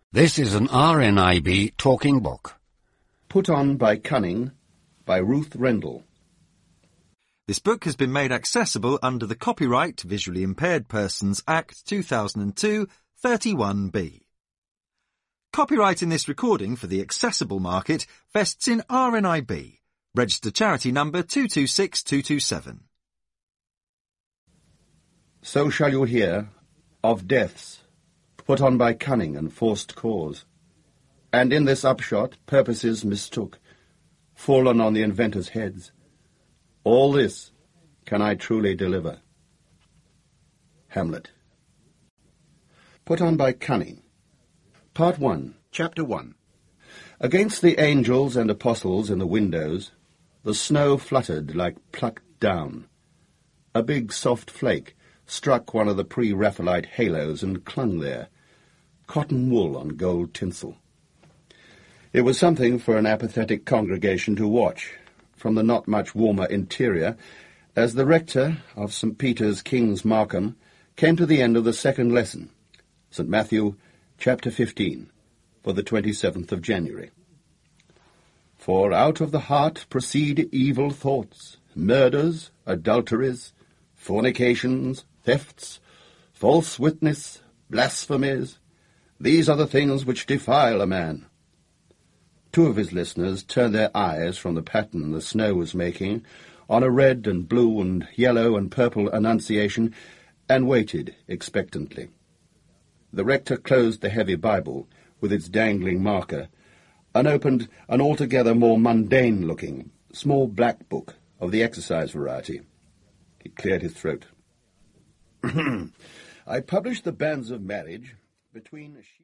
This is an RNIB talking book. Put On by Cunning by Ruth Rendell. This book has been made accessible under the Copyright Visually Impaired Persons Act 2002, 31B. Copyright in this recording for the accessible market vests in RNIB, registered charity number 226227. So shall you hear of deaths, put on by cunning and forced cause. And in this upshot purposes mistook, fallen on the inventors' heads. All this can I truly deliver. Hamlet. Put on by cunning. Part 1, Chapter 1. Against the angels and apostles in the windows, the snow fluttered like plucked down. A big soft flake struck one of the pre-Raphaelite halos and clung there, cotton wool on gold tinsel. It was something for an apathetic congregation to watch, from the not much warmer interior, as the rector of St. Peter's King's Markham came to the end of the second lesson, St. Matthew, chapter 15, for the 27th of January. For out of the heart proceed evil thoughts, murders, adulteries, fornications, thefts, false witness, blasphemies. These are the things which defile a man. Two of his listeners turned their eyes from the pattern the snow was making on a red and blue and yellow and purple annunciation and waited expectantly. The rector closed the heavy Bible with its dangling marker and opened an altogether more mundane-looking, small black book of the exercise variety. He cleared his throat. I published the banns of marriage between...